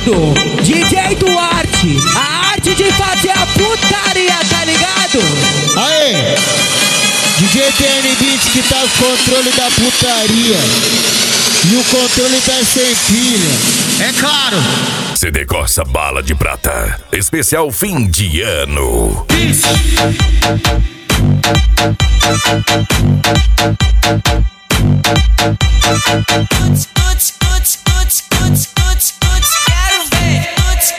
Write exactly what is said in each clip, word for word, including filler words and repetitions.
ligado? D J Duarte, a arte de fazer a putaria, tá ligado? Aê! D J T N Beat que tá o controle da putaria. E o controle tá sem pilha. É claro! C D Corsa Bala de Prata, especial fim de ano. Isso. Quero ver,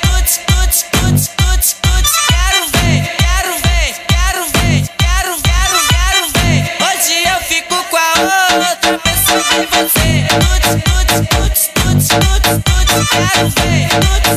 quero ver, quero ver, quero ver, quero, quero, quero ver. Hoje eu fico com a outra, pensando em você. Quero ver,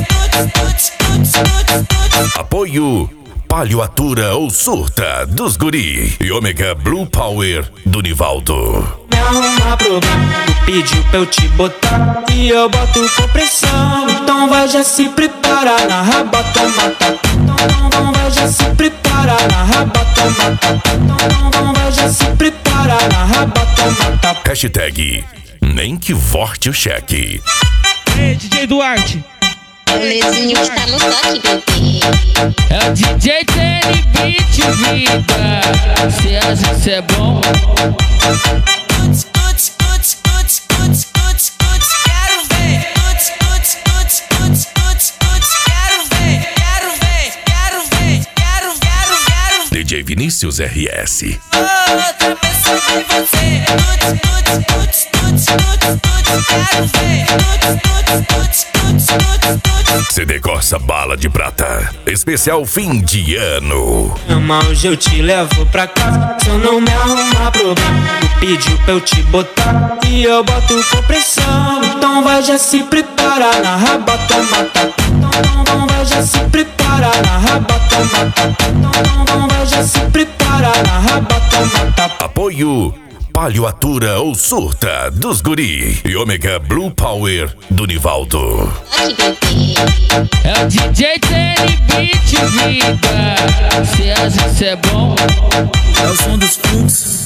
Apoio Palhoatura ou Surta dos Guri e Ômega Blue Power do Nivaldo. Me arruma problema, tu pediu pra eu te botar e eu boto com pressão. Então vai já se preparar na raba, toma tapa. Então, então vai já se preparar na raba, toma tapa. Então, então vai já se preparar na raba, toma tapa. Hashtag nem que vorte o cheque. Ei, D J Duarte. É o Lezinho que tá no toque, bebê. É o D J T N Beat, vida. Cê acha que cê é bom? Quero ver, quero ver, quero ver, quero ver, quero, quero, quero. D J Vinícius R S. Outra pessoa em você. Quero ver. C D Corsa Bala de Prata, especial fim de ano. Ama, hoje eu te levo pra casa. Se eu não me arrumar problema, tu pediu pra eu te botar e eu boto com pressão. Então vai já se preparar na raba, toma tapa. Então, então vai já se preparar na raba, toma tapa. Então, então vai já se preparar na raba, toma tapa. Apoio Palhoatura ou Surta dos Guri e Ômega Blue Power do Nivaldo. Toque, bebê. É o D J T N Beat, vida. Cê acha que cê é bom? É o som dos fluxos.